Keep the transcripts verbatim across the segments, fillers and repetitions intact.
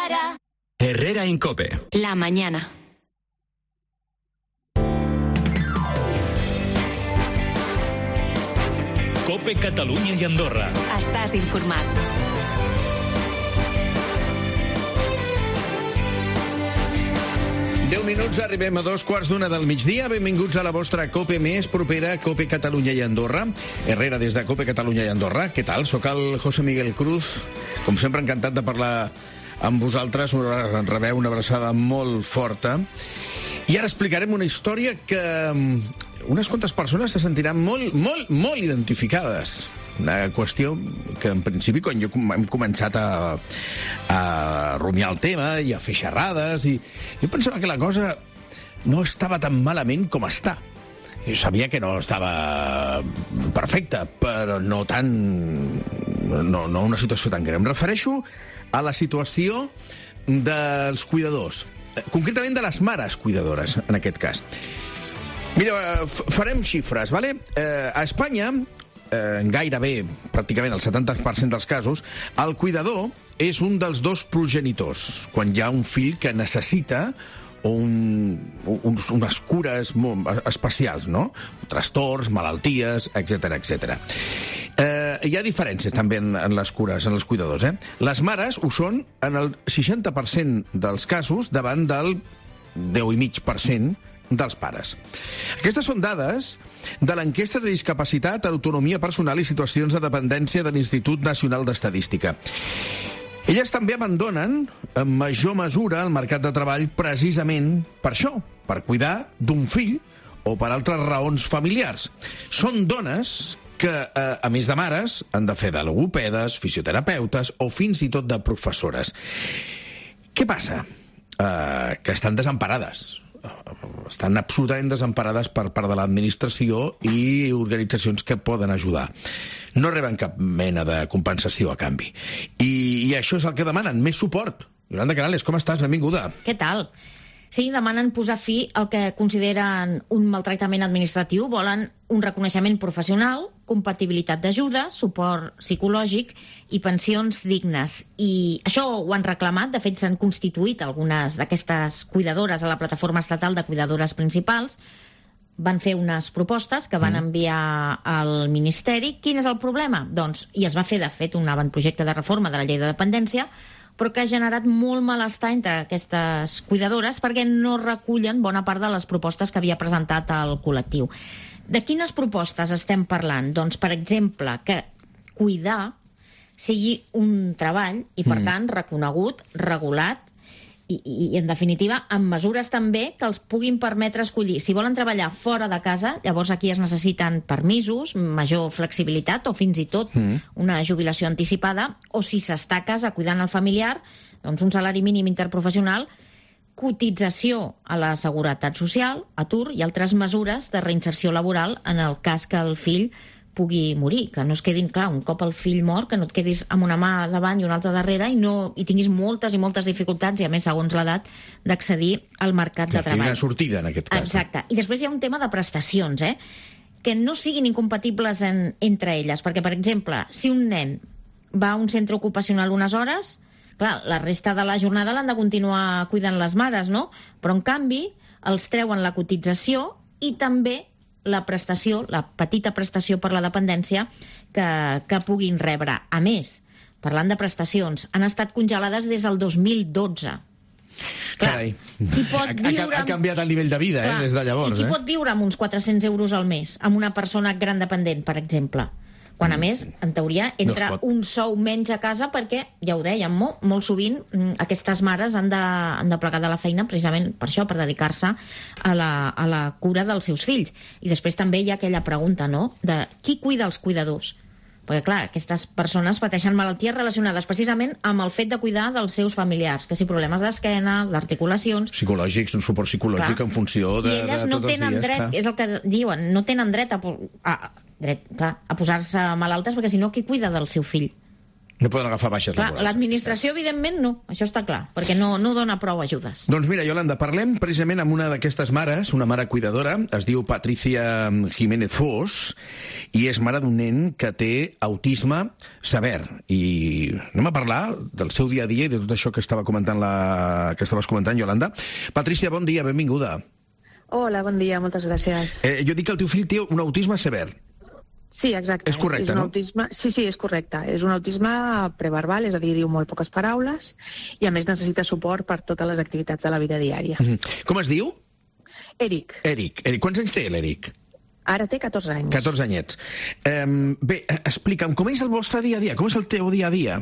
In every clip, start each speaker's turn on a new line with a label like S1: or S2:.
S1: para.
S2: Herrera Incope.
S1: La mañana.
S3: Cope Catalunya i Andorra.
S1: Estàs informat.
S4: deu minuts, arribem a dos quarts d'una del migdia. Benvinguts a la vostra Cope més propera, Cope Catalunya i Andorra. Herrera des de Cope Catalunya i Andorra. Què tal? Soc el José Miguel Cruz. Com sempre, encantat de parlar amb vosaltres. Rebeu una abraçada molt forta. I ara explicarem una història que unes quantes persones se sentiran molt, molt, molt identificades. Una qüestió que, en principi, quan jo hem començat a, a rumiar el tema i a fer xerrades, i jo pensava que la cosa no estava tan malament com està. Jo sabia que no estava perfecta, però no tan... no, no una situació tan greu. Em refereixo a la situació dels cuidadors, concretament de les mares cuidadores, en aquest cas. Mira, farem xifres, vale? Eh, a Espanya, eh, gairebé, pràcticament el setanta per cent dels casos, el cuidador és un dels dos progenitors, quan hi ha un fill que necessita un, un, unes cures molt especials, no? Trastorns, malalties, etcètera, etcètera. Eh, hi ha diferències també en, en les cures, en els cuidadors, eh? Les mares ho són en el seixanta per cent dels casos davant del deu coma cinc per cent dels pares. Aquestes són dades de l'enquesta de discapacitat, autonomia personal i situacions de dependència de l'Institut Nacional d'Estadística. Elles també abandonen en major mesura el mercat de treball precisament per això, per cuidar d'un fill o per altres raons familiars. Són dones que, eh, a més de mares, han de fer de logopedes, fisioterapeutes o fins i tot de professores. Què passa? Eh, que estan desemparades. Estan absolutament desemparades per part de l'administració i organitzacions que poden ajudar. No reben cap mena de compensació a canvi. I, i això és el que demanen, més suport. Yolanda Canales, com estàs? Benvinguda.
S5: Què tal? Sí, demanen posar fi al que consideren un maltractament administratiu, volen un reconeixement professional, compatibilitat d'ajuda, suport psicològic i pensions dignes. I això ho han reclamat, de fet s'han constituït algunes d'aquestes cuidadores a la plataforma estatal de cuidadores principals, van fer unes propostes que van enviar al Ministeri. Quin és el problema? Doncs, i es va fer, de fet, un avantprojecte de reforma de la llei de dependència, però que ha generat molt malestar entre aquestes cuidadores perquè no recullen bona part de les propostes que havia presentat el col·lectiu. De quines propostes estem parlant? Doncs, per exemple, que cuidar sigui un treball i, per tant, reconegut, regulat i, i, en definitiva, amb mesures també que els puguin permetre escollir. Si volen treballar fora de casa, llavors aquí es necessiten permisos, major flexibilitat o fins i tot mm. una jubilació anticipada, o si s'està a casa cuidant el familiar, doncs un salari mínim interprofessional, cotització a la seguretat social, atur i altres mesures de reinserció laboral en el cas que el fill pugui morir, que no es quedin, clar, un cop el fill mor, que no et quedis amb una mà davant i una altra darrere i no i tinguis moltes i moltes dificultats, i a més, segons l'edat, d'accedir al mercat de treball.
S4: Hi ha una sortida, en aquest cas.
S5: Exacte. I després hi ha un tema de prestacions, eh? Que no siguin incompatibles en, entre elles, perquè, per exemple, si un nen va a un centre ocupacional unes hores, clar, la resta de la jornada l'han de continuar cuidant les mares, no? Però, en canvi, els treuen la cotització i també la prestació, la petita prestació per la dependència que, que puguin rebre. A més, parlant de prestacions, han estat congelades des del dos mil dotze. Clar,
S4: Carai,
S5: qui pot viure
S4: ha, ha canviat el nivell de vida,
S5: clar,
S4: eh, des de llavors.
S5: I qui
S4: eh?
S5: pot viure amb uns quatre-cents euros al mes, amb una persona gran dependent, per exemple? Quan, a més, en teoria, entra
S4: no
S5: un sou menys a casa perquè, ja ho dèiem, molt, molt sovint aquestes mares han de, han de plegar de la feina precisament per això, per dedicar-se a la, a la cura dels seus fills. I després també hi ha aquella pregunta, no?, de qui cuida els cuidadors? Perquè, clar, aquestes persones pateixen malalties relacionades precisament amb el fet de cuidar dels seus familiars, que si problemes d'esquena, d'articulacions...
S4: Psicològics, un suport psicològic, clar, en funció de,
S5: I elles
S4: de
S5: no
S4: tots els
S5: tenen
S4: dies.
S5: dret, clar, és el que diuen, no tenen dret a, a, dret, clar, a posar-se malaltes, perquè si no, qui cuida del seu fill?
S4: No poden agafar baixes
S5: Clar,
S4: laborals.
S5: l'administració, evidentment, no. Això està clar, perquè no, no dona prou ajudes.
S4: Doncs mira, Yolanda, parlem precisament amb una d'aquestes mares, una mare cuidadora, es diu Patricia Jiménez Fos, i és mare d'un nen que té autisme sever. I anem a parlar del seu dia a dia i de tot això que estava comentant la... que estaves comentant, Yolanda. Patricia, bon dia, benvinguda.
S2: Hola, bon dia, moltes gràcies.
S4: Eh, jo dic que el teu fill té un autisme sever.
S2: Sí, exacte.
S4: És correcte,
S2: és un
S4: no?
S2: Autisme... Sí, sí, és correcte. És un autisme preverbal, és a dir, diu molt poques paraules i, a més, necessita suport per totes les activitats de la vida diària.
S4: Mm-hmm. Com es diu?
S2: Eric.
S4: Eric. Eric. Quants anys té l'Eric?
S2: Ara té catorze anys.
S4: catorze anyets. Eh, bé, explica'm, com és el vostre dia a dia? Com és el teu dia a dia?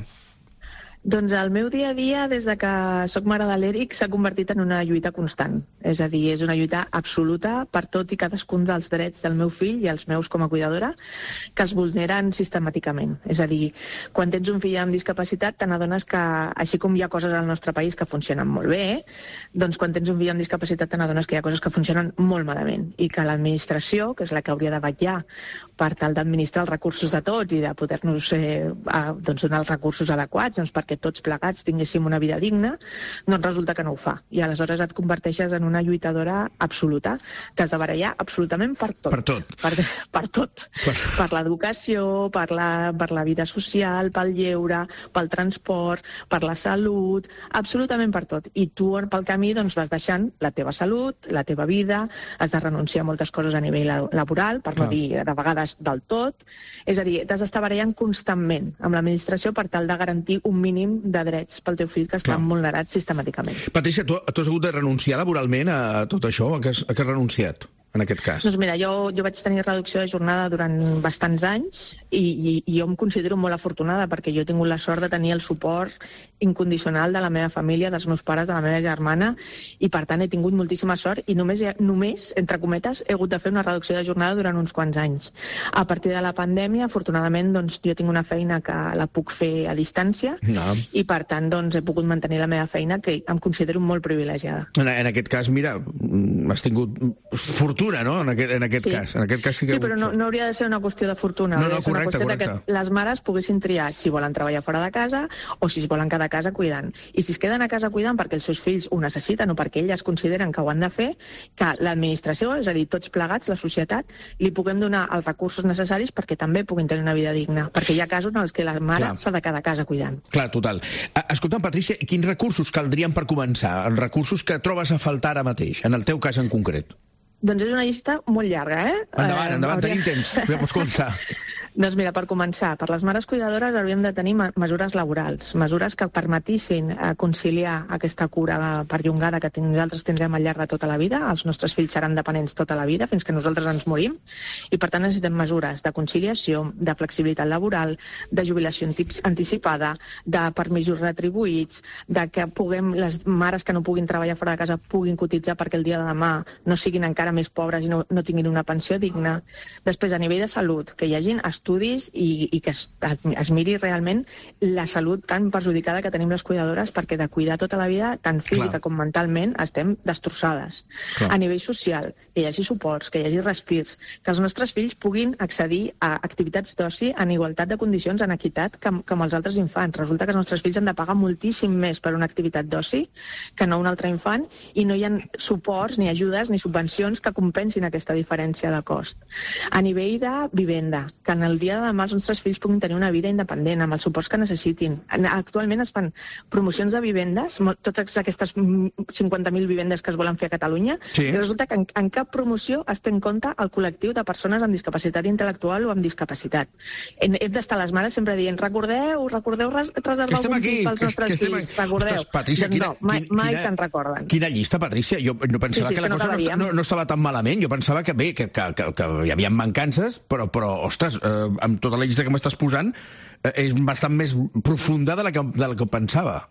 S2: Doncs el meu dia a dia, des de que sóc mare de l'Eric, s'ha convertit en una lluita constant. És a dir, és una lluita absoluta per tot i cadascun dels drets del meu fill i els meus com a cuidadora, que es vulneren sistemàticament. És a dir, quan tens un fill amb discapacitat, te n'adones que, així com hi ha coses al nostre país que funcionen molt bé, doncs quan tens un fill amb discapacitat te n'adones que hi ha coses que funcionen molt malament i que l'administració, que és la que hauria de vetllar per tal d'administrar els recursos de tots i de poder-nos eh, doncs donar els recursos adequats doncs, perquè tots plegats tinguéssim una vida digna, doncs resulta que no ho fa. I aleshores et converteixes en una lluitadora absoluta. T'has de barallar absolutament per tot.
S4: Per tot.
S2: Per, per tot.
S4: Per,
S2: per l'educació, per la, per la vida social, pel lleure, pel transport, per la salut, absolutament per tot. I tu pel camí doncs, vas deixant la teva salut, la teva vida, has de renunciar a moltes coses a nivell laboral, per no
S4: Clar.
S2: dir de vegades del tot. És a dir, t'has d'estar barallant constantment amb l'administració per tal de garantir un mínim de drets pel teu fill que estan
S4: Clar.
S2: vulnerats sistemàticament.
S4: Patricia, tu, tu has hagut de renunciar laboralment a tot això? A què has, a què has renunciat, en aquest cas?
S2: Doncs mira, jo, jo vaig tenir reducció de jornada durant bastants anys i, i, i jo em considero molt afortunada perquè jo he tingut la sort de tenir el suport incondicional de la meva família, dels meus pares, de la meva germana, i per tant he tingut moltíssima sort i només, només entre cometes, he hagut de fer una reducció de jornada durant uns quants anys. A partir de la pandèmia, afortunadament, doncs, jo tinc una feina que la puc fer a distància
S4: No.
S2: i per tant doncs, he pogut mantenir la meva feina, que em considero molt privilegiada.
S4: En, en aquest cas, mira, mm, has tingut fortuna, no?, en aquest, en aquest
S2: Sí.
S4: cas. En aquest cas sí que...
S2: Sí, però no, no hauria de ser una qüestió de fortuna,
S4: No,
S2: hauria
S4: no,
S2: de ser
S4: correcte,
S2: una qüestió de
S4: correcte.
S2: que les mares poguessin triar si volen treballar fora de casa o si es volen quedar a casa cuidant. I si es queden a casa cuidant perquè els seus fills ho necessiten o perquè elles consideren que ho han de fer, que l'administració, és a dir, tots plegats, la societat, li puguem donar els recursos necessaris perquè també puguin tenir una vida digna. Perquè hi ha casos en els que la mare
S4: Clar.
S2: s'ha de quedar a casa cuidant.
S4: Clar, total. Eh, Escolta'm, Patricia, quins recursos caldrien per començar? Els recursos que trobes a faltar ara mateix, en el teu cas en concret.
S2: Doncs és una llista molt llarga, eh?
S4: Endavant,
S2: Eh,
S4: endavant,
S2: hauria-
S4: tenim temps. Ja pots començar.
S2: Doncs mira, per començar, per les mares cuidadores hauríem de tenir me- mesures laborals, mesures que permetissin eh, conciliar aquesta cura perllongada que ten- nosaltres tindrem al llarg de tota la vida. Els nostres fills seran dependents tota la vida, fins que nosaltres ens morim, i per tant necessitem mesures de conciliació, de flexibilitat laboral, de jubilació anti- anticipada, de permisos retribuïts, de que puguem, les mares que no puguin treballar fora de casa puguin cotitzar perquè el dia de demà no siguin encara més pobres i no, no tinguin una pensió digna. Després, a nivell de salut, que hi hagin estudis i, i que es, es miri realment la salut tan perjudicada que tenim les cuidadores, perquè de cuidar tota la vida, tant física
S4: Clar.
S2: com mentalment, estem destrossades.
S4: Clar.
S2: A nivell social, que hi hagi suports, que hi hagi respirs, que els nostres fills puguin accedir a activitats d'oci en igualtat de condicions, en equitat, que, que amb els altres infants. Resulta que els nostres fills han de pagar moltíssim més per una activitat d'oci que no un altre infant, i no hi ha suports, ni ajudes, ni subvencions que compensin aquesta diferència de cost. A nivell de vivenda, que en el dia de demà els nostres fills puguin tenir una vida independent, amb els suports que necessitin. Actualment es fan promocions de vivendes, mo- totes aquestes mm, cinquanta mil vivendes que es volen fer a Catalunya,
S4: Sí.
S2: i resulta que en, en cap promoció es té en compte el col·lectiu de persones amb discapacitat intel·lectual o amb discapacitat. Hem, hem d'estar les mares sempre dient, recordeu, recordeu res-
S4: Que
S2: reservar
S4: estem
S2: algun
S4: aquí,
S2: pis pels
S4: que,
S2: nostres
S4: que estem
S2: fills,
S4: aquí.
S2: recordeu.
S4: Ostres, Patricia,
S2: Doncs
S4: quina,
S2: no, mai,
S4: quina,
S2: mai
S4: quina-
S2: se'n recorden.
S4: Quina llista, Patricia? Jo no pensava
S2: Sí, sí,
S4: que
S2: és
S4: la
S2: que no
S4: cosa no,
S2: acabaríem.
S4: no, no estava tan malament. Jo pensava que bé, que, que, que, que hi havia mancances, però, però ostres, eh, amb tota la llista que m'estàs posant, eh, és bastant més profunda de la que, de la que pensava.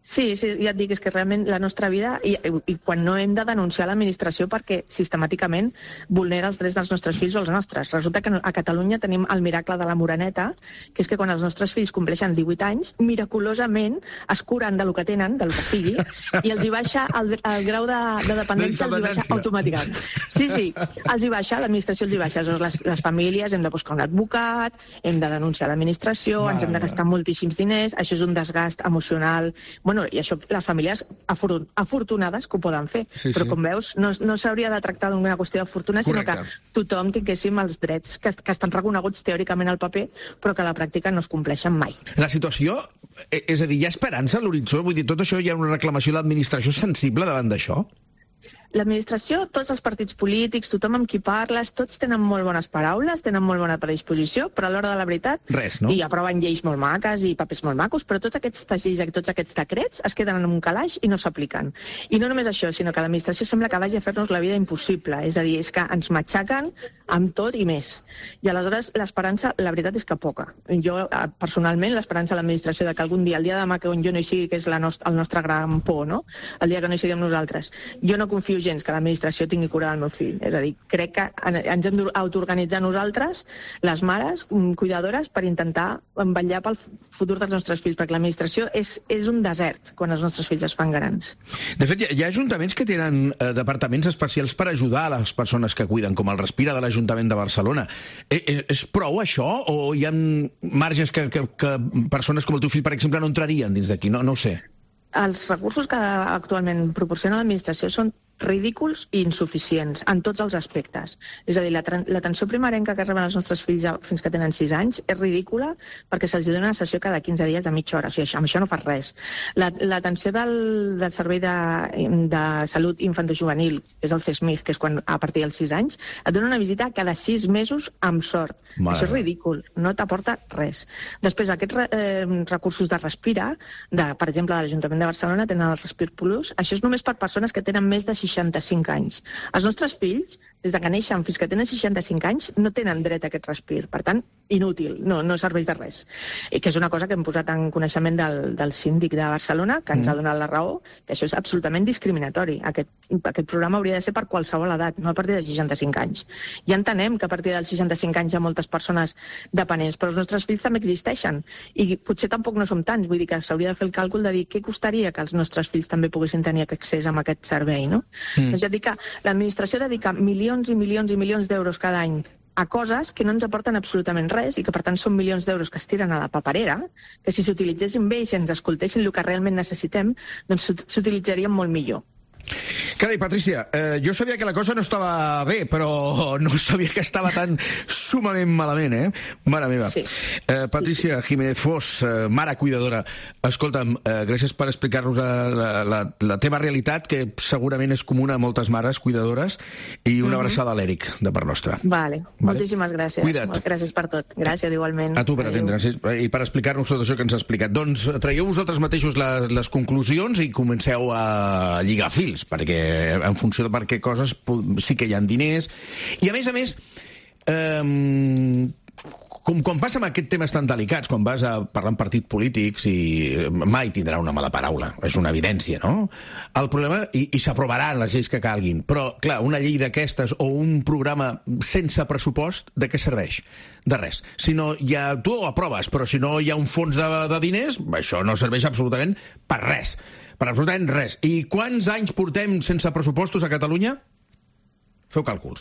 S2: Sí, sí, ja et dic, és que realment la nostra vida, i, i quan no hem de denunciar l'administració perquè sistemàticament vulnera els drets dels nostres fills o els nostres. Resulta que a Catalunya tenim el miracle de la moreneta, que és que quan els nostres fills compleixen divuit anys, miraculosament es curen del que tenen, del que sigui, i els hi baixa el, el grau de, de dependència, els hi baixa automàticament. Sí, sí, els hi baixa, l'administració els hi baixa. Aleshores, les, les famílies hem de buscar un advocat, hem de denunciar l'administració, ens hem de gastar moltíssims diners, això és un desgast emocional. Bueno, i això les famílies afortunades que ho poden fer, sí, però sí. Com veus no, no s'hauria de tractar d'una qüestió de fortuna, sinó que tothom tinguéssim els drets que, que estan reconeguts teòricament al paper però que a la pràctica no es compleixen mai.
S4: La situació, és a dir, hi ha esperança a l'horitzó? Vull dir, tot això hi ha una reclamació de l'administració sensible davant d'això?
S2: L'administració, tots els partits polítics, tothom amb qui parles, tots tenen molt bones paraules, tenen molt bona predisposició, però a l'hora de la veritat...
S4: Res, no?
S2: I aproven lleis molt maques i papers molt macos, però tots aquests lleis, tots aquests decrets es queden en un calaix i no s'apliquen. I no només això, sinó que l'administració sembla que vagi a fer-nos la vida impossible. És a dir, és que ens matxaquen amb tot i més. I aleshores l'esperança, la veritat és que poca. Jo, personalment, l'esperança a l'administració de que algun dia, el dia de demà que jo no hi sigui, que és la nost el nostre gran por, no? El dia que no hi siguem nosaltres. Jo no confio gens que l'administració tingui cura del meu fill. És a dir, crec que ens hem d'autoorganitzar nosaltres, les mares, cuidadores, per intentar vetllar pel futur dels nostres fills, perquè l'administració és, és un desert quan els nostres fills es fan grans.
S4: De fet, hi ha ajuntaments que tenen eh, departaments especials per ajudar a les persones que cuiden, com el Respira de l'Ajuntament de Barcelona. Eh, eh, és prou això? O hi ha marges que, que, que persones com el teu fill, per exemple, no entrarien dins d'aquí? No, no ho sé.
S2: Els recursos que actualment proporciona l'administració són ridículs i insuficients en tots els aspectes. És a dir, l'atenció primerenca que reben els nostres fills fins que tenen sis anys és ridícula perquè se'ls dona una sessió cada quinze dies de mitja hora. O sigui, amb això no fas res. L'atenció del, del Servei de, de Salut Infantojuvenil, que és el CESMIG, que és quan a partir dels sis anys, et dona una visita cada sis mesos amb sort. Mare. Això és ridícul, no t'aporta res. Després, aquests eh, recursos de Respira, de, per exemple, de l'Ajuntament de Barcelona, tenen el Respir Plus. Això és només per persones que tenen més de seixanta-cinc anys. Els nostres fills, des de que neixen fins que tenen seixanta-cinc anys, no tenen dret a aquest respir. Per tant, inútil, no, no serveix de res. I que és una cosa que hem posat en coneixement del, del síndic de Barcelona, que ens mm. ha donat la raó, que això és absolutament discriminatori. Aquest, aquest programa hauria de ser per qualsevol edat, no a partir de seixanta-cinc anys. Ja entenem que a partir dels seixanta-cinc anys hi ha moltes persones dependents, però els nostres fills també existeixen. I potser tampoc no som tants, vull dir que s'hauria de fer el càlcul de dir què costaria que els nostres fills també poguessin tenir accés a aquest servei, no? Mm. Doncs ja dic que l'administració dedica milions i milions i milions d'euros cada any a coses que no ens aporten absolutament res i que, per tant, són milions d'euros que es tiren a la paperera, que si s'utilitzessin bé i si ens escoltessin el que realment necessitem, doncs s'utilitzarien molt millor.
S4: Carai, Patrícia, eh, jo sabia que la cosa no estava bé, però no sabia que estava tan sumament malament, eh? Mare meva. Sí. Eh, Patrícia sí, sí. Jiménez Fos, eh, mare cuidadora, escolta'm, eh, gràcies per explicar-nos la, la, la teva realitat, que segurament és comuna a moltes mares cuidadores, i una mm-hmm. abraçada a l'Eric, de part nostra.
S2: Vale. vale, moltíssimes gràcies. Cuida't. Molt gràcies per tot. Gràcies, igualment.
S4: A tu per atendre'ns i per explicar-nos tot això que ens has explicat. Doncs traieu vosaltres mateixos les, les conclusions i comenceu a lligar fils, perquè en funció de per què coses sí que hi ha diners. I a més a més, eh, com quan passa amb aquests temes tan delicats, quan vas a parlar amb partits polítics, i mai tindrà una mala paraula, és una evidència, no? El problema, i, i s'aprovaran les lleis que calguin, però, clar, una llei d'aquestes o un programa sense pressupost, de què serveix? De res. Si no hi ha, tu ho aproves, però si no hi ha un fons de, de diners, això no serveix absolutament per res. Per absolutament res. I quants anys portem sense pressupostos a Catalunya? Feu càlculs.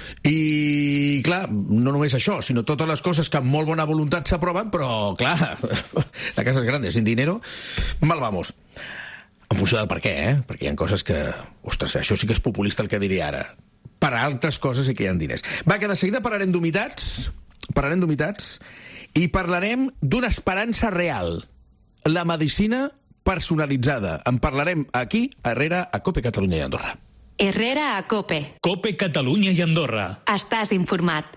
S4: I, clar, no només això, sinó totes les coses que amb molt bona voluntat s'aproven, però, clar, la casa és grande, sin dinero, mal vamos. En funció del per què, eh? Perquè hi ha coses que... Ostres, això sí que és populista el que diré ara. Per a altres coses sí que hi ha diners. Va, que de seguida parlarem d'humitats, parlarem d'humitats, i parlarem d'una esperança real. La medicina personalitzada. En parlarem aquí, a Herrera, a COPE Catalunya i Andorra.
S1: Herrera a COPE.
S3: COPE Catalunya i Andorra.
S1: Estàs informat.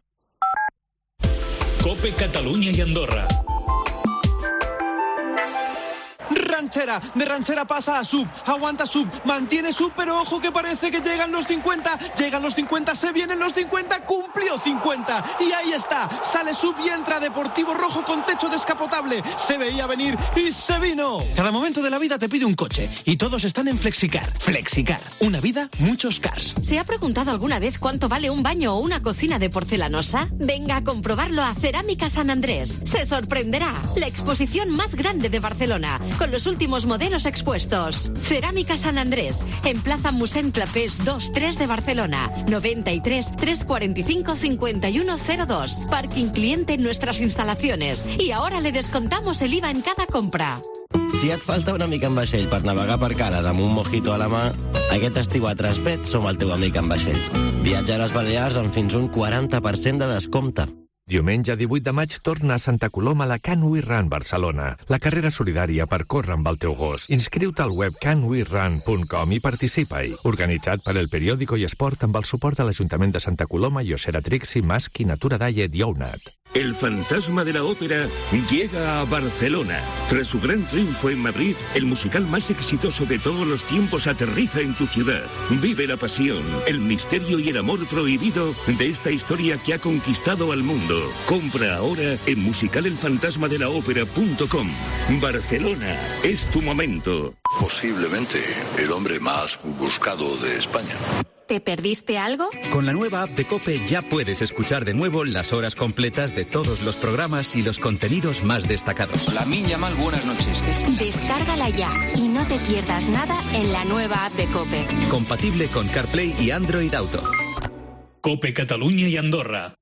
S3: COPE Catalunya i Andorra.
S6: ranchera, de ranchera pasa a sub, aguanta sub, mantiene sub, pero ojo que parece que llegan los cincuenta, llegan los cincuenta, se vienen los cincuenta, cumplió cincuenta, y ahí está, sale sub y entra Deportivo Rojo con techo descapotable, se veía venir y se vino.
S7: Cada momento de la vida te pide un coche, y todos están en Flexicar. Flexicar, una vida, muchos cars.
S8: ¿Se ha preguntado alguna vez cuánto vale un baño o una cocina de porcelanosa? Venga a comprobarlo a Cerámica San Andrés. Se sorprenderá. La exposición más grande de Barcelona, con los últimos modelos expuestos. Cerámica San Andrés, en Plaza Mossèn Clapés dos tres de Barcelona. noventa y tres, trescientos cuarenta y cinco, cincuenta y uno cero dos. Parking cliente en nuestras instalaciones. Y ahora le descontamos el I V A en cada compra.
S9: Si et falta una mica en vaixell per navegar per cares amb un mojito a la mà, aquest estiu a Transpet som el teu amic en vaixell. Viatja a les Balears amb fins un quaranta per cent de descompte.
S10: Diumenge divuit de maig torna a Santa Coloma la Can We Run Barcelona, la carrera solidària per córrer amb el teu gos. Inscriu-te al web can we run punt com i participa-hi. Organitzat per El Periódico i Esport amb el suport de l'Ajuntament de Santa Coloma, Yosera Trixi, Maski, Natura Diet i Ounat.
S11: El fantasma de la ópera llega a Barcelona. Tras su gran triunfo en Madrid, el musical más exitoso de todos los tiempos aterriza en tu ciudad. Vive la pasión, el misterio y el amor prohibido de esta historia que ha conquistado al mundo. Compra ahora en musical el fantasma de la ópera punto com. Barcelona, es tu momento.
S12: Posiblemente el hombre más buscado de España.
S1: ¿Te perdiste algo?
S13: Con la nueva app de COPE ya puedes escuchar de nuevo las horas completas de todos los programas y los contenidos más destacados.
S14: Lamin Yamal, buenas noches.
S1: Descárgala ya y no te pierdas nada en la nueva app de COPE.
S13: Compatible con CarPlay y Android Auto.
S3: COPE Catalunya i Andorra.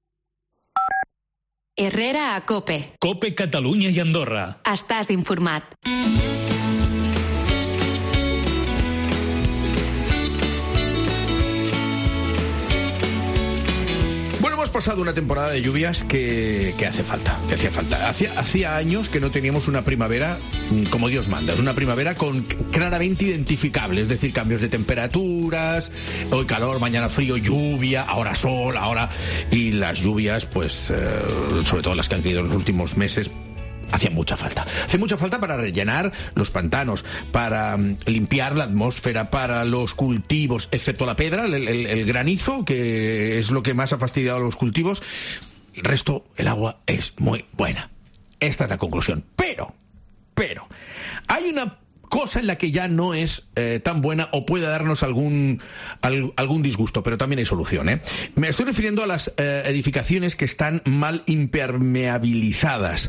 S1: Herrera a COPE.
S3: COPE Catalunya i Andorra.
S1: Estàs informat.
S4: Hemos pasado una temporada de lluvias que, que hace falta, que hacía falta. Hacía, hacía años que no teníamos una primavera como Dios manda. Es una primavera con claramente identificable, es decir, cambios de temperaturas, hoy calor, mañana frío, lluvia, ahora sol, ahora... Y las lluvias, pues, eh, sobre todo las que han caído en los últimos meses, hacía mucha falta. Hace mucha falta para rellenar los pantanos, para um, limpiar la atmósfera, para los cultivos, excepto la pedra, el, el, el granizo, que es lo que más ha fastidiado a los cultivos. El resto, el agua es muy buena. Esta es la conclusión. Pero, pero, hay una cosa en la que ya no es eh, tan buena o puede darnos algún, al, algún disgusto, pero también hay solución, ¿eh? Me estoy refiriendo a las eh, edificaciones que están mal impermeabilizadas.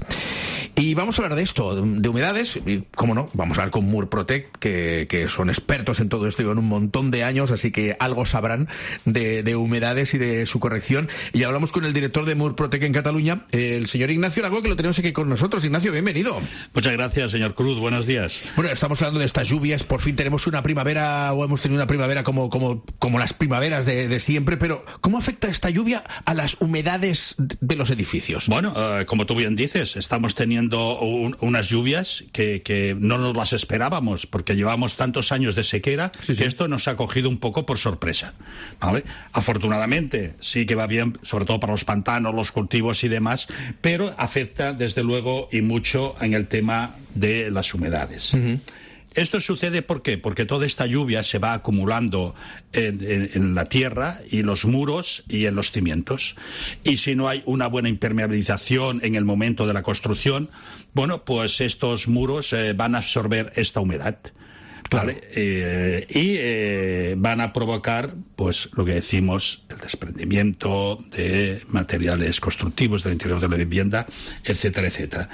S4: Y vamos a hablar de esto, de humedades, y cómo no, vamos a hablar con Murprotec, que, que son expertos en todo esto, llevan un montón de años, así que algo sabrán de, de humedades y de su corrección. Y hablamos con el director de Murprotec en Cataluña, el señor Ignacio Lago, que lo tenemos aquí con nosotros. Ignacio, bienvenido.
S15: Muchas gracias, señor Cruz, buenos días.
S4: Bueno, estamos hablando de estas lluvias, por fin tenemos una primavera, o hemos tenido una primavera como, como, como las primaveras de, de siempre, pero ¿cómo afecta esta lluvia a las humedades de los edificios?
S15: Bueno, uh, como tú bien dices, estamos teniendo un, unas lluvias que, que no nos las esperábamos, porque llevamos tantos años de sequera, sí, sí. que esto nos ha cogido un poco por sorpresa, ¿vale? Afortunadamente, sí que va bien, sobre todo para los pantanos, los cultivos y demás, pero afecta desde luego y mucho en el tema de las humedades. Uh-huh. Esto sucede ¿por qué? Porque toda esta lluvia se va acumulando en, en, en la tierra y los muros y en los cimientos. Y si no hay una buena impermeabilización en el momento de la construcción, bueno, pues estos muros eh, van a absorber esta humedad. Claro. ¿Vale? Eh, y eh, van a provocar, pues, lo que decimos, el desprendimiento de materiales constructivos del interior de la vivienda, etcétera, etcétera.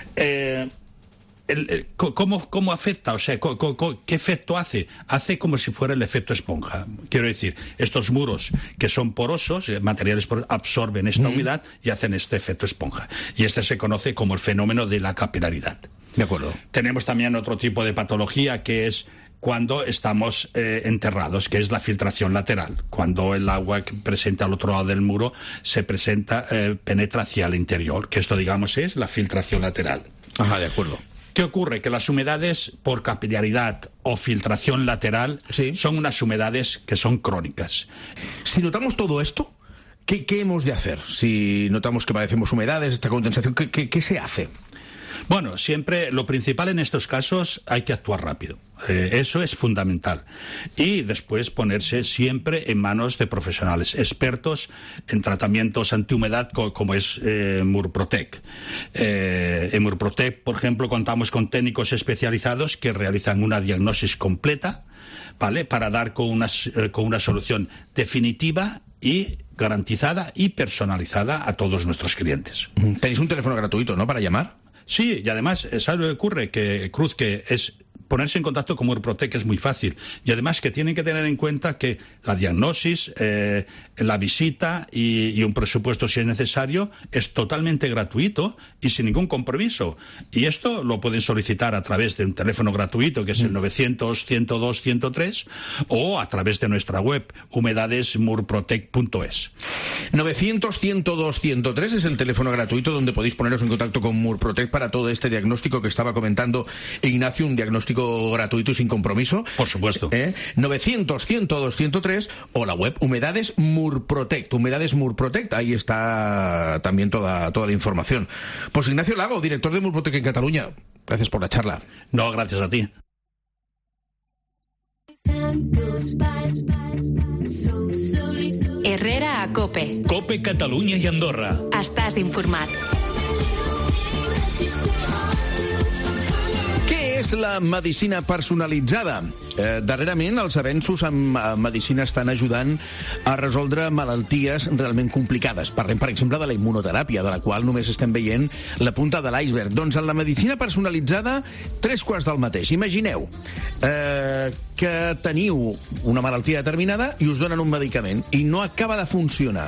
S15: Eh, El, el, ¿cómo, ¿Cómo afecta? O sea, co, co, co, ¿qué efecto hace? Hace como si fuera el efecto esponja. Quiero decir, estos muros que son porosos, materiales porosos, absorben esta mm. humedad y hacen este efecto esponja. Y este se conoce como el fenómeno de la capilaridad.
S4: De acuerdo.
S15: Tenemos también otro tipo de patología que es cuando estamos eh, enterrados, que es la filtración lateral. Cuando el agua que presenta al otro lado del muro se presenta, eh, penetra hacia el interior, que esto, digamos, es la filtración lateral.
S4: Ajá, de acuerdo.
S15: ¿Qué ocurre? Que las humedades por capilaridad o filtración lateral sí. son unas humedades que son crónicas.
S4: Si notamos todo esto, ¿qué, qué hemos de hacer? Si notamos que padecemos humedades, esta condensación, ¿qué, qué, qué se hace?
S15: Bueno, siempre lo principal en estos casos hay que actuar rápido. Eh, eso es fundamental. Y después ponerse siempre en manos de profesionales expertos en tratamientos antihumedad co como es eh, Murprotec. Eh, en Murprotec, por ejemplo, contamos con técnicos especializados que realizan una diagnosis completa, ¿vale?, para dar con una, eh, con una solución definitiva y garantizada y personalizada a todos nuestros clientes.
S4: Tenéis un teléfono gratuito, ¿no?, para llamar.
S15: Sí, y además, ¿sabes lo que ocurre? Que, Cruz, que es ponerse en contacto con Murprotec es muy fácil. Y además que tienen que tener en cuenta que la diagnosis, eh, la visita y, y un presupuesto, si es necesario, es totalmente gratuito y sin ningún compromiso. Y esto lo pueden solicitar a través de un teléfono gratuito, que es el novecientos, ciento dos, ciento tres, o a través de nuestra web, humedades murprotec punto es.
S4: novecientos, ciento dos, ciento tres es el teléfono gratuito donde podéis poneros en contacto con Murprotec para todo este diagnóstico que estaba comentando Ignacio, un diagnóstico gratuito y sin compromiso.
S15: Por supuesto.
S4: ¿Eh? novecientos, ciento dos, ciento tres o la web Humedades Murprotec. Humedades Murprotec, ahí está también toda, toda la información. Pues Ignacio Lago, director de Murprotec en Cataluña, gracias por la charla.
S15: No, gracias a ti.
S1: Herrera a COPE.
S3: COPE Catalunya i Andorra.
S1: Estàs informat.
S4: Què és la medicina personalitzada? Eh, darrerament, els avenços en, en medicina estan ajudant a resoldre malalties realment complicades. Parlem, per exemple, de la immunoteràpia, de la qual només estem veient la punta de l'iceberg. Doncs en la medicina personalitzada, tres quarts del mateix. Imagineu eh, que teniu una malaltia determinada i us donen un medicament i no acaba de funcionar.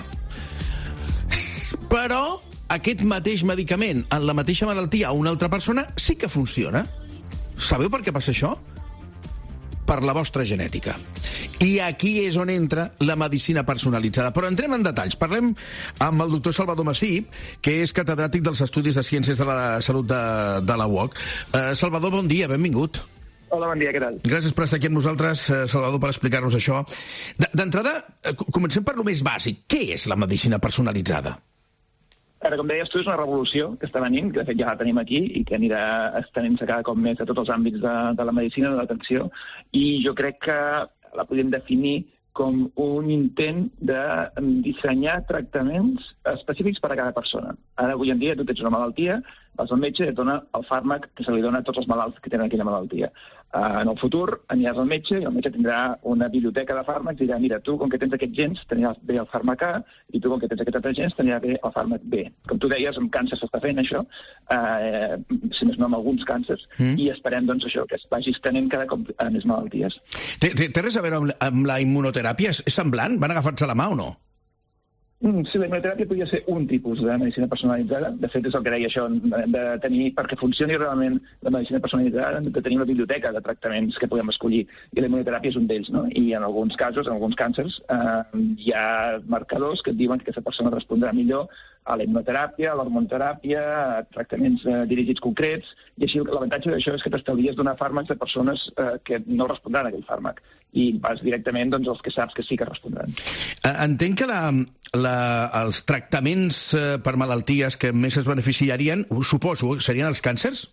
S4: Però aquest mateix medicament en la mateixa malaltia a una altra persona sí que funciona. Sabeu per què passa això? Per la vostra genètica. I aquí és on entra la medicina personalitzada. Però entrem en detalls. Parlem amb el doctor Salvador Massip, que és catedràtic dels Estudis de Ciències de la Salut de, de la U O C. Uh, Salvador, bon dia, benvingut.
S14: Hola, bon dia, què tal?
S4: Gràcies per estar aquí amb nosaltres, Salvador, per explicar-nos això. D'entrada, comencem per lo més bàsic. Què és la medicina personalitzada?
S14: Ara, com deies tu, és una revolució que està venint, que de fet ja la tenim aquí i que anirà estenent-se cada cop més a tots els àmbits de, de la medicina, de l'atenció, i jo crec que la podem definir com un intent de dissenyar tractaments específics per a cada persona. Ara, avui en dia, tu tens una malaltia, vas al metge i et dona el fàrmac que se li dona a tots els malalts que tenen aquella malaltia. Uh, en el futur aniràs al metge i el metge tindrà una biblioteca de fàrmacs i dirà, mira, tu com que tens aquest gens tenies bé el fàrmac A i tu com que tens aquest altre gens tenies bé el fàrmac B. Com tu deies, amb càncer s'està fent això, uh, si més no amb alguns càncers, mm. i esperem doncs això, que es vagi estenent cada cop a més malalties.
S4: Té, té, té res a veure amb, amb la immunoteràpia? És semblant? Van agafar-se la mà o no?
S14: Sí, la immunoteràpia podria ser un tipus de medicina personalitzada. De fet, és el que deia això, de tenir, perquè funcioni realment la medicina personalitzada, hem de tenir una biblioteca de tractaments que podem escollir, i la immunoteràpia és un d'ells, no? I en alguns casos, en alguns càncers, eh, hi ha marcadors que et diuen que aquesta persona respondrà millor a la immunoteràpia, a l'hormonoteràpia, a tractaments eh, dirigits concrets, i així l'avantatge d'això és que t'estalvies donar fàrmacs a persones eh, que no respondran a aquell fàrmac, i vas directament doncs, als que saps que sí que respondran.
S4: Entenc que la, la, els tractaments eh, per malalties que més es beneficiarien, suposo, serien els càncers?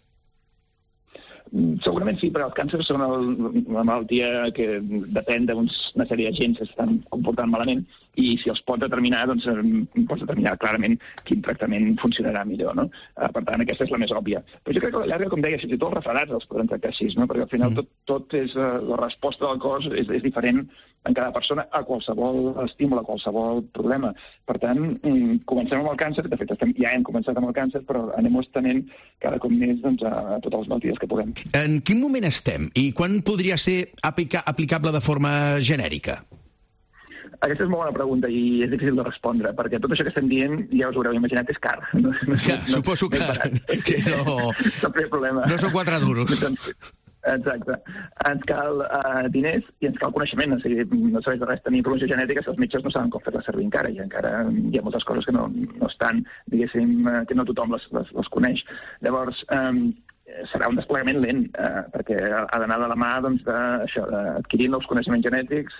S14: Segurament sí, però els càncers són el, una malaltia que depèn d'una sèrie de gens que s'estan comportant malament, i si els pots determinar, doncs pots determinar clarament quin tractament funcionarà millor, no? Per tant, aquesta és la més òbvia. Però jo crec que a la llarga, com deia, fins i tot els refredats els podem tractar així, no? Perquè al final tot, tot és, la resposta del cos és, és diferent en cada persona a qualsevol estímul, a qualsevol problema. Per tant, comencem amb el càncer, de fet estem, ja hem començat amb el càncer, però anem estenent cada cop més doncs, a, a totes les malalties que puguem.
S4: En quin moment estem i quan podria ser aplica, aplicable de forma genèrica?
S14: Aquesta és molt bona pregunta i és difícil de respondre, perquè tot això que estem dient, ja us ho haureu imaginat, és car. No, no,
S4: ja, no, suposo que, que no, no són quatre duros.
S14: Exacte. Ens cal uh, diners i ens cal coneixement. O sigui, no serveix de res tenir informació genètica si els metges no saben com fer-la servir encara, i encara hi ha moltes coses que no, no estan, diguéssim, que no tothom les, les, les coneix. Llavors, um, serà un desplegament lent, eh, perquè ha d'anar de la mà doncs, d'adquirir nous coneixements genètics,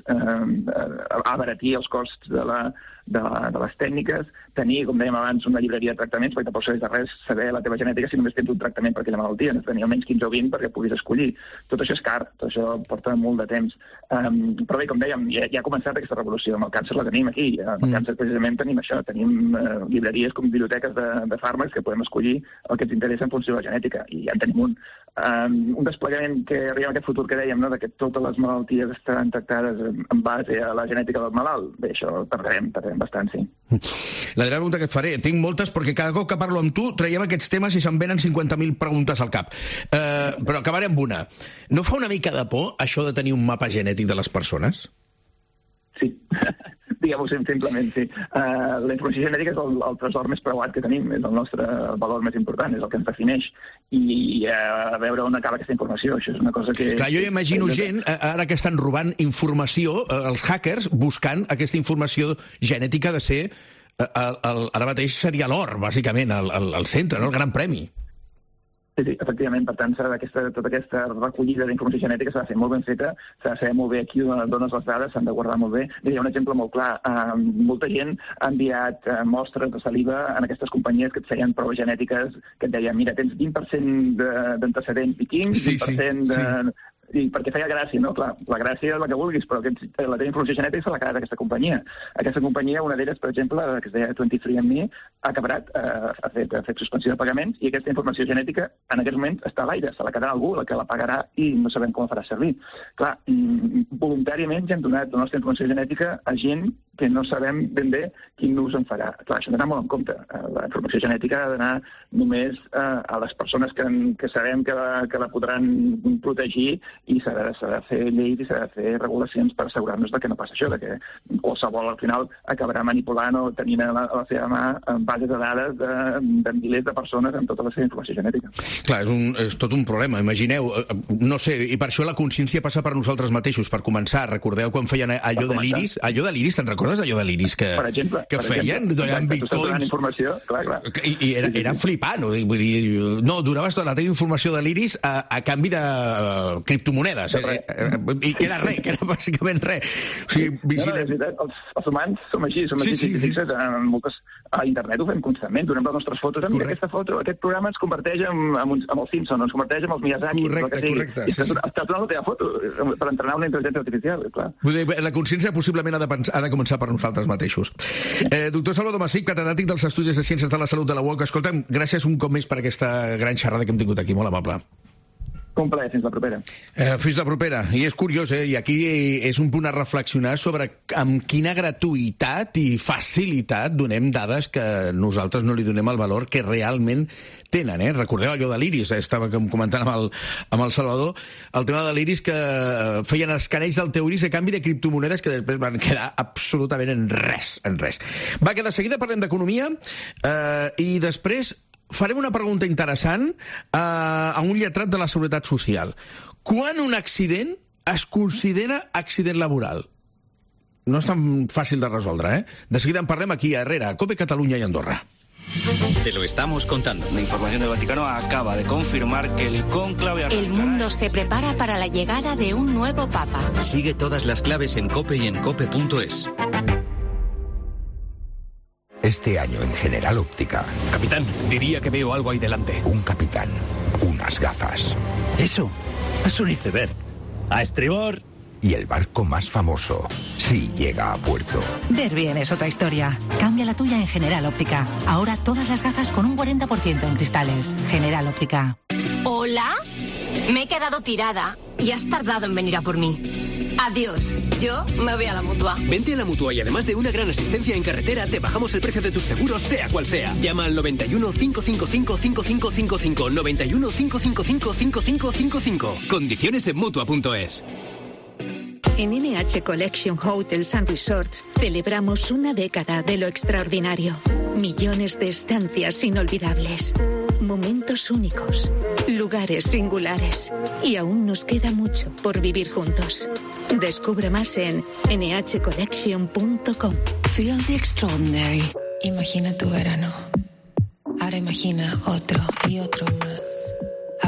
S14: eh, abaratir els costs de, la, de, la, de les tècniques, tenir, com dèiem abans, una llibreria de tractaments, perquè tampoc serveix de res saber la teva genètica si només tens un tractament per aquella malaltia, n'has de tenir almenys quinze o vint perquè puguis escollir. Tot això és car, tot això porta molt de temps. Um, però bé, com dèiem, ja, ja ha començat aquesta revolució. Amb el càncer la tenim aquí. Amb el càncer precisament tenim això, tenim uh, llibreries com biblioteques de, de fàrmacs que podem escollir el que ens interessa en funció de la genètica, i ja en tenim un. Um, un desplegament que arriba a aquest futur que dèiem, no?, de que totes les malalties estaran tractades en base a la genètica del malalt. Bé, això tardarem, tardarem bastant, sí.
S4: La darrera pregunta que et faré, tinc moltes perquè cada cop que parlo amb tu traiem aquests temes i se'n venen cinquanta mil preguntes al cap. Uh, però acabaré amb una. No fa una mica de por això de tenir un mapa genètic de les persones?
S14: Sí. Diguem-ho simplement, sí. Uh, la informació genètica és el, el tresor més preuat que tenim, és el nostre valor més important, és el que ens defineix. I uh, a veure on acaba aquesta informació, això és una cosa que...
S4: Clar, jo imagino gent, ara que estan robant informació, els hackers, buscant aquesta informació genètica de ser, el, el, ara mateix seria l'or, bàsicament, el, el, el centre, no? El gran premi.
S14: Sí, sí, efectivament, per tant, aquesta, tota aquesta recollida d'informació genètica s'ha de fer molt ben feta, s'ha de saber molt bé a qui dones les dades, s'han de guardar molt bé. Hi ha un exemple molt clar. Uh, molta gent ha enviat uh, mostres de saliva en aquestes companyies que et feien proves genètiques que et deien, mira, tens vint per cent d'antecedents vikings,
S4: sí,
S14: vint per cent
S4: sí,
S14: de...
S4: Sí.
S14: I perquè feia gràcia, no? Clar, la gràcia és la que vulguis, però aquest, la teva informació genètica se l'ha quedat aquesta companyia. Aquesta companyia, una d'elles, per exemple, que es deia vint-i-tres and me, ha acabat, eh, ha, fet, ha fet suspensió de pagaments, i aquesta informació genètica en aquest moment està a l'aire, se la quedarà algú, la que la pagarà, i no sabem com la farà servir. Clar, voluntàriament ja hem donat la nostra informació genètica a gent que no sabem ben bé quin ús en farà. Clar, això ha d'anar molt en compte. La informació genètica ha d'anar només a les persones que, que sabem que la, que la podran protegir, i s'ha de, de fer lleis i s'ha de fer regulacions per assegurar-nos de que no passa això, de que qualsevol al final acabarà manipulant o tenint a la, a la seva mà bases de dades de, de milers de persones amb tota la seva informació genètica.
S4: Clar, és, un, és tot un problema. Imagineu, no sé, i per això la consciència passa per nosaltres mateixos. Per començar, recordeu quan feien allò de l'iris? Allò de l'iris, te'n recordes allò de l'iris que,
S14: per exemple,
S4: que
S14: per
S4: feien?
S14: Exemple,
S4: donaven bitcoins.
S14: Informació, clar, clar.
S4: I, i era, era flipant. Vull dir, no, donaves tota la teva informació de l'iris a, a canvi de uh, criptomonedes. Eh, eh, I que era res, que era bàsicament res. O sigui, vigilem...
S14: no, no, és veritat, els, els humans som així, som
S4: sí,
S14: així.
S4: Sí,
S14: si
S4: sí.
S14: fixes, en moltes, a internet ho fem constantment, donem les nostres fotos. Mira, aquesta foto, aquest programa ens converteix en, en, en els Simpsons, ens converteix en els Miyazaki.
S4: Correcte, correcte.
S14: I estàs sí, donant la teva foto per entrenar una intel·ligència artificial, clar.
S4: Vull dir, la consciència possiblement ha de, pensar, ha de començar per nosaltres mateixos. Eh, doctor Salvador Masip, catedràtic dels Estudis de Ciències de la Salut de la U O C. Escolta'm, gràcies un cop més per aquesta gran xerrada que hem tingut aquí, molt amable.
S14: Un plaer, fins la propera.
S4: Eh, fins la propera. I és curiós, eh? I aquí és un punt a reflexionar sobre amb quina gratuïtat i facilitat donem dades que nosaltres no li donem el valor que realment tenen, eh? Recordeu allò de l'iris, eh? Estava comentant amb el, amb el Salvador, el tema de l'iris que feien escaneig del teu iris a canvi de criptomonedes que després van quedar absolutament en res, en res. Va, que de seguida parlem d'economia eh, i després farem una pregunta interessant eh, a un lletrat de la Seguretat Social. Quan un accident es considera accident laboral? No és tan fàcil de resoldre, eh? De seguida en parlem aquí a Herrera, a COPE Catalunya i Andorra.
S13: Te lo estamos contando.
S16: La información del Vaticano acaba de confirmar que el cónclave...
S1: El mundo se prepara para la llegada de un nuevo papa.
S13: Sigue todas las claves en COPE y en cope punto es.
S17: Este año en General Óptica.
S18: Capitán, diría que veo algo ahí delante.
S17: Un capitán, unas gafas.
S18: Eso, es un iceberg. A estribor.
S17: Y el barco más famoso, sí llega a puerto.
S19: Ver bien es otra historia. Cambia la tuya en General Óptica. Ahora todas las gafas con un cuarenta por ciento en cristales. General Óptica.
S20: ¿Hola? Me he quedado tirada y has tardado en venir a por mí. Adiós. Yo me voy a la Mutua.
S18: Vente a la Mutua y además de una gran asistencia en carretera, te bajamos el precio de tus seguros, sea cual sea. Llama al noventa y uno, cinco cinco cinco, cinco cinco cinco cinco, noventa y uno, cinco cinco cinco, cinco cinco cinco cinco. Condiciones en Mutua punto es.
S21: En N H Collection Hotels and Resorts celebramos una década de lo extraordinario. Millones de estancias inolvidables. Momentos únicos. Lugares singulares. Y aún nos queda mucho por vivir juntos. Descubre más en ene hache collection punto com.
S22: Feel the extraordinary. Imagina tu verano. Ahora imagina otro y otro más.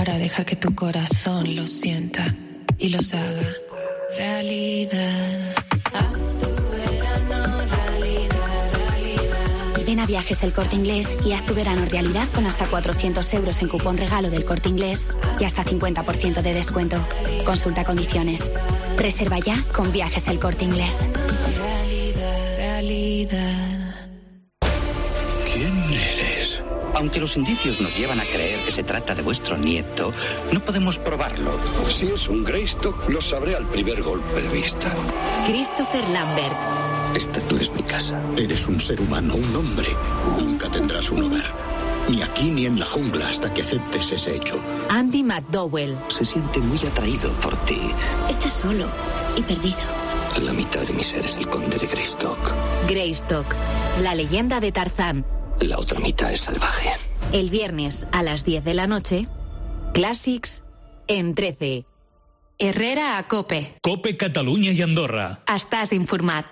S22: Ahora deja que tu corazón lo sienta y los haga realidad. Haz tu verano realidad, realidad.
S2: Ven a Viajes El Corte Inglés y haz tu verano realidad con hasta cuatrocientos euros en cupón regalo del Corte Inglés y hasta cincuenta por ciento de descuento. Consulta condiciones. Reserva ya con Viajes El Corte Inglés.
S22: Realidad, realidad.
S5: ¿Quién eres? Aunque los indicios nos llevan a creer que se trata de vuestro nieto, no podemos probarlo.
S12: Si es un Greystock, lo sabré al primer golpe de vista.
S8: Christopher Lambert.
S12: Esta no es mi casa. Eres un ser humano, un hombre. Nunca tendrás un hogar. Ni aquí ni en la jungla hasta que aceptes ese hecho.
S8: Andy McDowell.
S5: Se siente muy atraído por ti.
S2: Estás solo y perdido.
S12: La mitad de mi ser es el conde de Greystock.
S8: Greystock, la leyenda de Tarzán.
S12: La otra mitad es salvaje.
S8: El viernes a las diez de la noche, Clàssics en trece.
S1: Herrera a Cope.
S3: Cope Catalunya i Andorra.
S1: Estàs informat.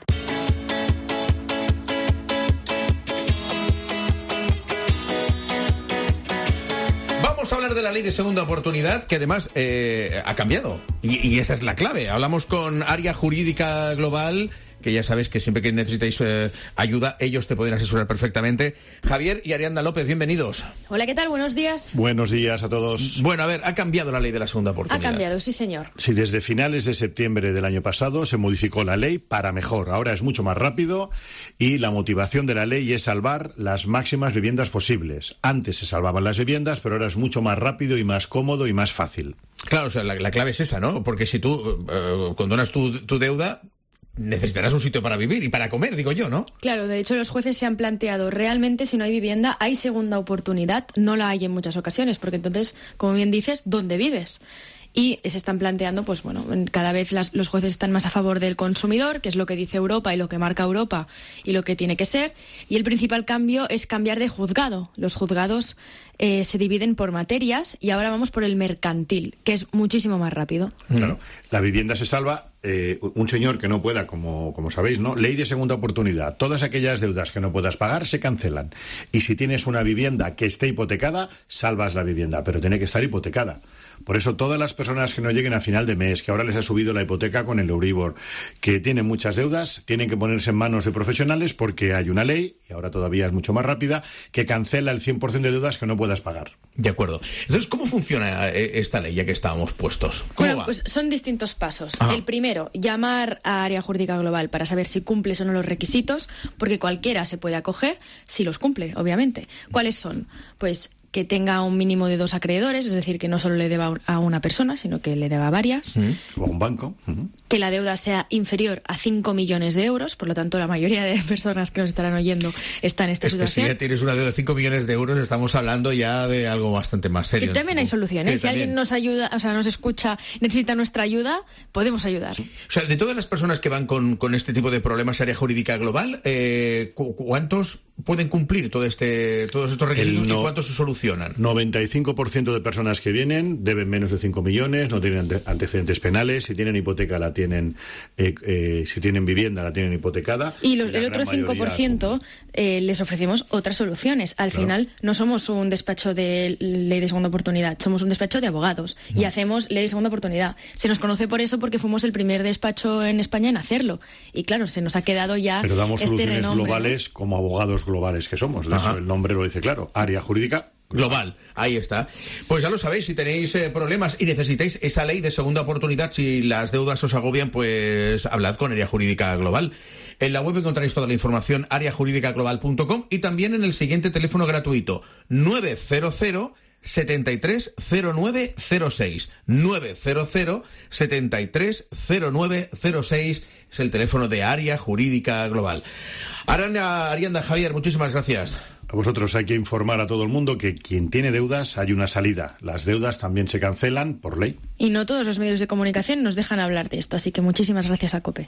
S4: Vamos a hablar de la ley de segunda oportunidad, que además eh, ha cambiado. Y, y esa es la clave. Hablamos con Área Jurídica Global, que ya sabes que siempre que necesitáis eh, ayuda, ellos te pueden asesorar perfectamente. Javier y Arianda López, bienvenidos.
S23: Hola, ¿qué tal? Buenos días.
S15: Buenos días a todos.
S4: Bueno, a ver, ha cambiado la ley de la segunda
S23: Ha
S4: oportunidad.
S23: cambiado, sí, señor.
S15: Sí, desde finales de septiembre del año pasado se modificó la ley para mejor. Ahora es mucho más rápido y la motivación de la ley es salvar las máximas viviendas posibles. Antes se salvaban las viviendas, pero ahora es mucho más rápido y más cómodo y más fácil.
S4: Claro, o sea, la, la clave es esa, ¿no? Porque si tú eh, condonas tu, tu deuda, necesitarás un sitio para vivir y para comer, digo yo, ¿no?
S23: Claro, de hecho los jueces se han planteado, realmente si no hay vivienda hay segunda oportunidad, no la hay en muchas ocasiones, porque entonces, como bien dices, ¿dónde vives? Y se están planteando, pues bueno, cada vez las, los jueces están más a favor del consumidor, que es lo que dice Europa y lo que marca Europa y lo que tiene que ser. Y el principal cambio es cambiar de juzgado. Los juzgados eh, se dividen por materias y ahora vamos por el mercantil, que es muchísimo más rápido.
S15: Claro, la vivienda se salva. Eh, un señor que no pueda, como, como sabéis, ¿no? Ley de segunda oportunidad. Todas aquellas deudas que no puedas pagar se cancelan. Y si tienes una vivienda que esté hipotecada, salvas la vivienda, pero tiene que estar hipotecada. Por eso todas las personas que no lleguen a final de mes, que ahora les ha subido la hipoteca con el Euribor, que tienen muchas deudas, tienen que ponerse en manos de profesionales porque hay una ley, y ahora todavía es mucho más rápida, que cancela el cien por ciento de deudas que no puedas pagar.
S4: De acuerdo. Entonces, ¿cómo funciona esta ley, ya que estábamos puestos? ¿Cómo
S23: bueno,
S4: va?
S23: Pues son distintos pasos.
S4: Ajá.
S23: El primero, llamar a Área Jurídica Global para saber si cumples o no los requisitos, porque cualquiera se puede acoger si los cumple, obviamente. ¿Cuáles son? Pues que tenga un mínimo de dos acreedores, es decir, que no solo le deba a una persona, sino que le deba a varias.
S15: Mm. O a un banco. Mm.
S23: Que la deuda sea inferior a cinco millones de euros, por lo tanto, la mayoría de personas que nos estarán oyendo está en esta
S4: es
S23: situación.
S4: Que si ya tienes una deuda de cinco millones de euros, estamos hablando ya de algo bastante más serio.
S23: Y también hay soluciones.
S4: Sí,
S23: si
S4: también.
S23: alguien nos ayuda, o sea, nos escucha, necesita nuestra ayuda, podemos ayudar.
S4: O sea, de todas las personas que van con, con este tipo de problemas, Área Jurídica Global, eh, cu- ¿cuántos pueden cumplir todo este, todos estos requisitos
S15: no,
S4: y cuántos se solucionan?
S15: noventa y cinco por ciento de personas que vienen deben menos de cinco millones, no tienen ante- antecedentes penales, si tienen hipoteca la tienen, eh, eh, si tienen vivienda la tienen hipotecada.
S23: Y los,
S15: la
S23: el
S15: gran
S23: otro cinco por ciento eh, les ofrecemos otras soluciones. Al
S15: Claro.
S23: final no somos un despacho de ley de segunda oportunidad, somos un despacho de abogados y hacemos ley de segunda oportunidad. Se nos conoce por eso porque fuimos el primer despacho en España en hacerlo. Y claro, se nos ha quedado ya
S15: Pero damos
S23: este
S15: soluciones
S23: renombre, ¿no?
S15: globales como abogados globales que somos. De
S4: Ajá.
S15: hecho, el nombre lo dice claro. Área Jurídica
S4: Global, ahí está. Pues ya lo sabéis, si tenéis eh, problemas y necesitáis esa ley de segunda oportunidad, si las deudas os agobian, pues hablad con Área Jurídica Global. En la web encontraréis toda la información, área jurídica global punto com, y también en el siguiente teléfono gratuito, nueve cero cero setenta y tres cero nueve cero seis. nueve cero cero setenta y tres cero nueve cero seis es el teléfono de Área Jurídica Global. Arianda, Arianda, Javier, muchísimas gracias.
S15: A vosotros hay que informar a todo el mundo que quien tiene deudas hay una salida. Las deudas también se cancelan por ley.
S23: Y no todos los medios de comunicación nos dejan hablar de esto, así que muchísimas gracias a COPE.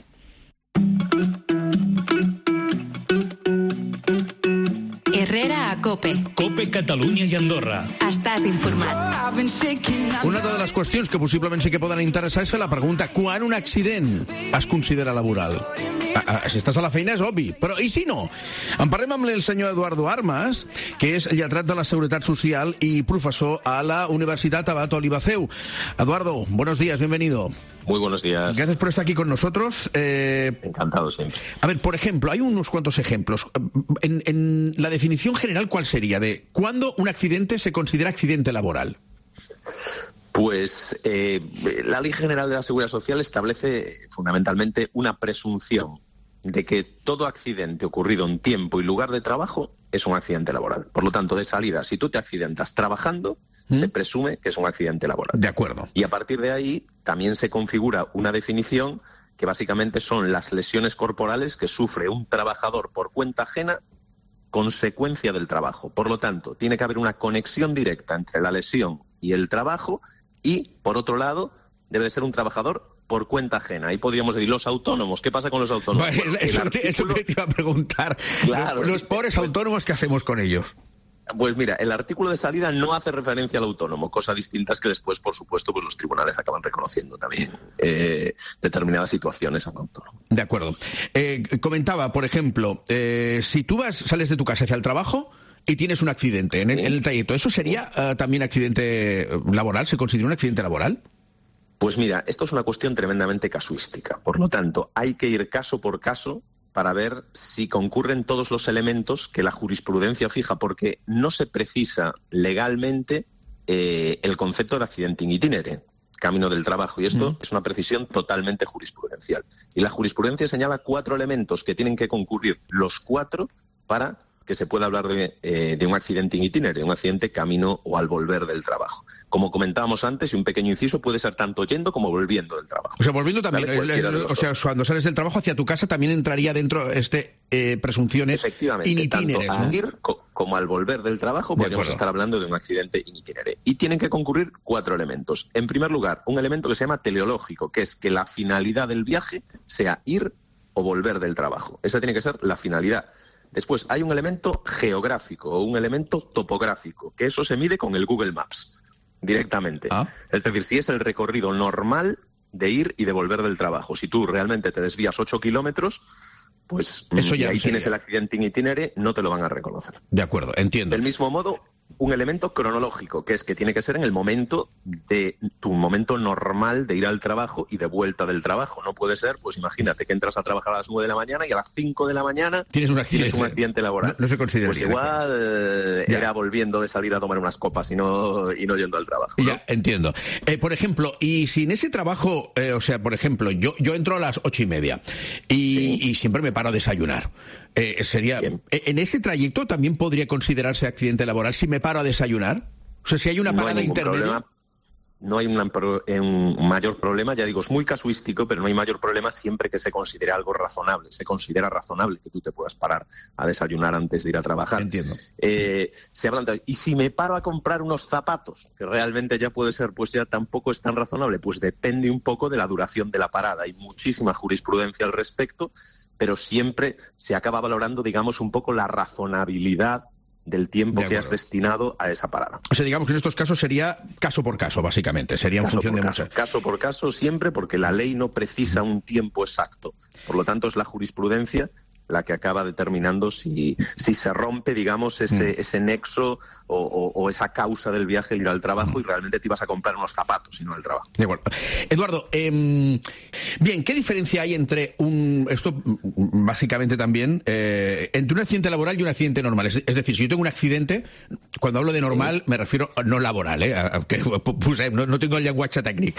S1: Herrera a Cope.
S3: Cope Catalunya i Andorra.
S1: Estàs informat.
S4: Una de les qüestions que possiblement sí que poden interessar és fer la pregunta: quan un accident es considera laboral? Ah, a, si estàs a la feina és obvi, però i si no? En parlem amb el senyor Eduardo Armas, que és lletrat de la Seguretat Social y profesor a la Universitat Abat Olivaceu. Eduardo, buenos días, bienvenido.
S6: Muy buenos días.
S4: Gracias por estar aquí con nosotros. Eh,
S6: Encantado siempre.
S4: A ver, por ejemplo, hay unos cuantos ejemplos. En, en la definición general, ¿cuál sería de cuándo un accidente se considera accidente laboral?
S6: Pues eh, la Ley General de la Seguridad Social establece fundamentalmente una presunción de que todo accidente ocurrido en tiempo y lugar de trabajo es un accidente laboral. Por lo tanto, de salida, si tú te accidentas trabajando, ¿Mm? se presume que es un accidente laboral.
S4: De acuerdo.
S6: Y a partir de ahí también se configura una definición que básicamente son las lesiones corporales que sufre un trabajador por cuenta ajena consecuencia del trabajo. Por lo tanto, tiene que haber una conexión directa entre la lesión y el trabajo y, por otro lado, debe de ser un trabajador por cuenta ajena. Ahí podríamos decir, los autónomos, ¿qué pasa con los autónomos?
S4: Bueno,
S6: bueno,
S4: eso,
S6: artículo...
S4: eso que te iba a preguntar.
S6: Claro,
S4: los, los pobres pues, autónomos, ¿qué hacemos con ellos?
S6: Pues mira, el artículo de salida no hace referencia al autónomo, cosa distinta es que después, por supuesto, pues los tribunales acaban reconociendo también eh, determinadas situaciones al autónomo.
S4: De acuerdo. Eh, comentaba, por ejemplo, eh, si tú vas, sales de tu casa hacia el trabajo y tienes un accidente en el, en el trayecto, ¿eso sería uh, también accidente laboral? ¿Se considera un accidente laboral?
S6: Pues mira, esto es una cuestión tremendamente casuística. Por lo tanto, hay que ir caso por caso para ver si concurren todos los elementos que la jurisprudencia fija, porque no se precisa legalmente eh, el concepto de accidente in itinere, camino del trabajo, y esto mm. es una precisión totalmente jurisprudencial. Y la jurisprudencia señala cuatro elementos que tienen que concurrir los cuatro para que se pueda hablar de, eh, de un accidente in itinere, de un accidente camino o al volver del trabajo. Como comentábamos antes, y un pequeño inciso, puede ser tanto yendo como volviendo del trabajo.
S4: O sea, volviendo también, el, el, o sea, cuando sales del trabajo hacia tu casa también entraría dentro este eh, presunciones in itinere,
S6: tanto
S4: ¿no?
S6: al ir co como al volver del trabajo podríamos estar hablando de un accidente in itinere. Y tienen que concurrir cuatro elementos. En primer lugar, un elemento que se llama teleológico, que es que la finalidad del viaje sea ir o volver del trabajo. Esa tiene que ser la finalidad. Después, hay un elemento geográfico o un elemento topográfico, que eso se mide con el Google Maps, directamente. Ah. Es decir, si es el recorrido normal de ir y de volver del trabajo. Si tú realmente te desvías ocho kilómetros, pues
S4: eso ya
S6: y ahí
S4: sería.
S6: Tienes el accidente in itinere, no te lo van a reconocer.
S4: De acuerdo, entiendo.
S6: Del mismo modo, un elemento cronológico, que es que tiene que ser en el momento de tu momento normal de ir al trabajo y de vuelta del trabajo. No puede ser, pues imagínate que entras a trabajar a las nueve de la mañana y a las cinco de la mañana
S4: tienes un accidente,
S6: tienes un accidente laboral.
S4: No, no se considera.
S6: Pues igual eh, era volviendo de salir a tomar unas copas y no, y no yendo al trabajo, ¿no?
S4: Ya, entiendo. Eh, por ejemplo, y si en ese trabajo, eh, o sea, por ejemplo, yo, yo entro a las ocho y media y, sí. y siempre me paro a desayunar. Eh, sería Bien. En ese trayecto también podría considerarse accidente laboral si me paro a desayunar. O sea, si hay una parada
S6: no hay
S4: intermedia.
S6: Problema. No hay una, un mayor problema, ya digo, es muy casuístico, pero no hay mayor problema siempre que se considere algo razonable. Se considera razonable que tú te puedas parar a desayunar antes de ir a trabajar.
S4: Entiendo.
S6: Eh, se hablan de, y si me paro a comprar unos zapatos, que realmente ya puede ser, pues ya tampoco es tan razonable, pues depende un poco de la duración de la parada. Hay muchísima jurisprudencia al respecto, pero siempre se acaba valorando, digamos, un poco la razonabilidad del tiempo de que has destinado a esa parada.
S4: O sea, digamos que en estos casos sería caso por caso, básicamente. Sería en
S6: caso
S4: función de
S6: caso,
S4: muchas.
S6: Caso por caso siempre, porque la ley no precisa un tiempo exacto. Por lo tanto, es la jurisprudencia la que acaba determinando si, si se rompe, digamos, ese, mm. ese nexo o, o, o esa causa del viaje, el ir al trabajo, mm. y realmente te ibas a comprar unos zapatos y no el trabajo.
S4: De acuerdo. Eduardo, eh, bien, ¿qué diferencia hay entre un, esto básicamente también, eh, entre un accidente laboral y un accidente normal? Es, es decir, si yo tengo un accidente, cuando hablo de normal, sí. me refiero a no laboral, eh, a, que, pues, no, no tengo el lenguaje técnico.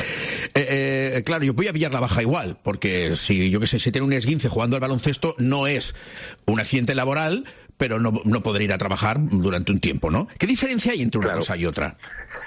S4: Eh, eh, claro, yo voy a pillar la baja igual, porque si yo qué sé, si tengo un esguince jugando al baloncesto, no es es un accidente laboral, pero no, no podré ir a trabajar durante un tiempo, ¿no? ¿Qué diferencia hay entre una
S6: claro.
S4: cosa y otra?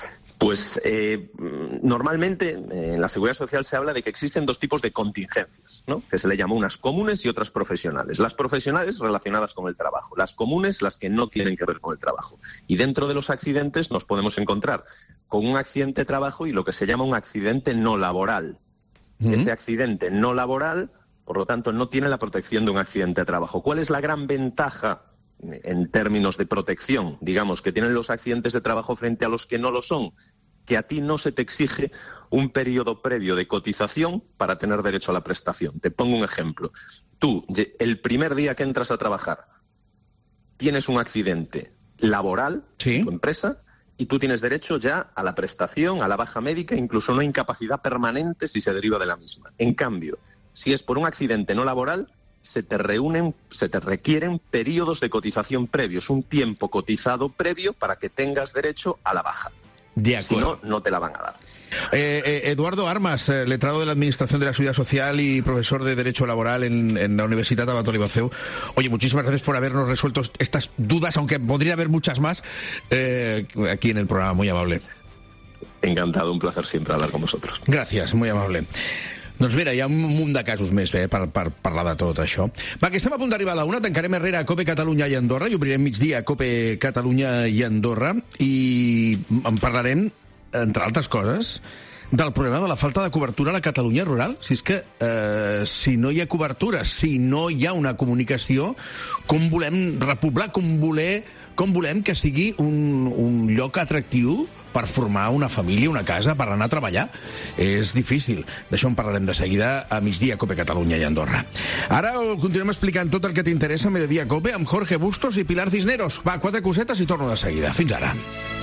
S6: Pues eh, normalmente eh, en la Seguridad Social se habla de que existen dos tipos de contingencias, ¿no? Que se le llama unas comunes y otras profesionales. Las profesionales relacionadas con el trabajo, las comunes las que no tienen que ver con el trabajo. Y dentro de los accidentes nos podemos encontrar con un accidente de trabajo y lo que se llama un accidente no laboral. Uh-huh. Ese accidente no laboral, por lo tanto, no tiene la protección de un accidente de trabajo. ¿Cuál es la gran ventaja en términos de protección, digamos, que tienen los accidentes de trabajo frente a los que no lo son? Que a ti no se te exige un periodo previo de cotización para tener derecho a la prestación. Te pongo un ejemplo. tú, el primer día que entras a trabajar, tienes un accidente laboral en tu empresa y tú tienes derecho ya a la prestación, a la baja médica, incluso una incapacidad permanente si se deriva de la misma. En cambio, si es por un accidente no laboral, se te reúnen, se te requieren periodos de cotización previos, un tiempo cotizado previo para que tengas derecho a la baja.
S4: De acuerdo.
S6: Si no, no te la van a dar.
S4: Eh, eh, Eduardo Armas, eh, letrado de la Administración de la Seguridad Social y profesor de Derecho Laboral en, en la Universidad Abat Oliva C E U. Oye, muchísimas gracias por habernos resuelto estas dudas, aunque podría haber muchas más, eh, aquí en el programa. Muy amable.
S6: Encantado, un placer siempre hablar con vosotros.
S4: Gràcies, muy amable. Doncs mira, hi ha un munt de casos més eh, per, per parlar de tot això. Va, que estem a punt d'arribar a la una, tancarem Herrera a COPE Catalunya i Andorra i obrirem migdia a COPE Catalunya i Andorra i en parlarem, entre altres coses, del problema de la falta de cobertura a la Catalunya rural. Si és que eh, si no hi ha cobertura, si no hi ha una comunicació, com volem repoblar, com, voler, com volem que sigui un, un lloc atractiu per formar una família, una casa, per anar a treballar? És difícil. D'això en parlarem de seguida a migdia a COPE Catalunya i Andorra. Ara continuem explicant tot el que t'interessa a Mediodía COPE amb Jorge Bustos i Pilar Cisneros. Va, quatre cosetes i torno de seguida. Fins ara.